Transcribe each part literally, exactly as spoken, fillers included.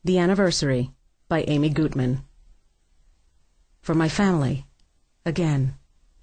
The Anniversary by Amy Gutman. For my family, again.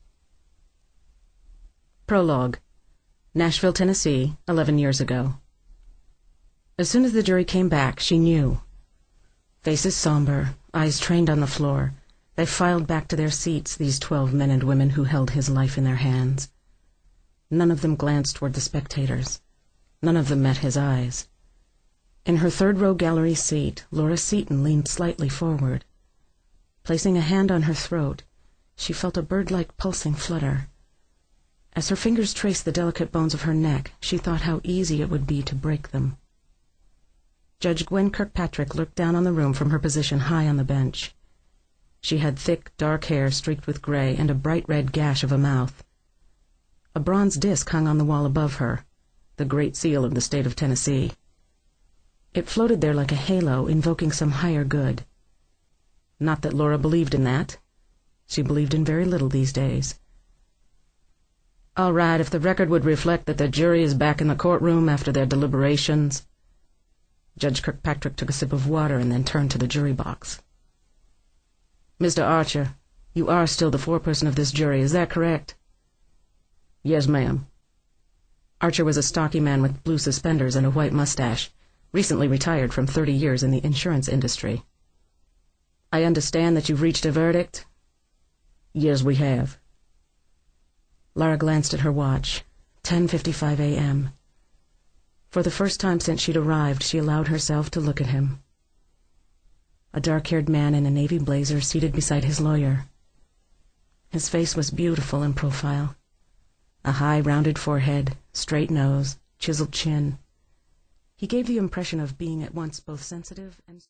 Prologue. Nashville, Tennessee, eleven years ago. As soon as the jury came back, she knew. Faces somber, eyes trained on the floor, they filed back to their seats, these twelve men and women who held his life in their hands. None of them glanced toward the spectators. None of them met his eyes. In her third-row gallery seat, Laura Seton leaned slightly forward. Placing a hand on her throat, she felt a bird-like pulsing flutter. As her fingers traced the delicate bones of her neck, she thought how easy it would be to break them. Judge Gwen Kirkpatrick looked down on the room from her position high on the bench. She had thick, dark hair streaked with gray and a bright red gash of a mouth. A bronze disc hung on the wall above her, the Great Seal of the state of Tennessee. It floated there like a halo, invoking some higher good. Not that Laura believed in that. She believed in very little these days. "All right, if the record would reflect that the jury is back in the courtroom after their deliberations." Judge Kirkpatrick took a sip of water and then turned to the jury box. "Mister Archer, you are still the foreperson of this jury, is that correct?" "Yes, ma'am." Archer was a stocky man with blue suspenders and a white mustache, recently retired from thirty years in the insurance industry. "I understand that you've reached a verdict?" "Yes, we have." Laura glanced at her watch. ten fifty-five a m For the first time since she'd arrived, she allowed herself to look at him. A dark-haired man in a navy blazer seated beside his lawyer. His face was beautiful in profile. A high, rounded forehead, straight nose, chiseled chin. He gave the impression of being at once both sensitive and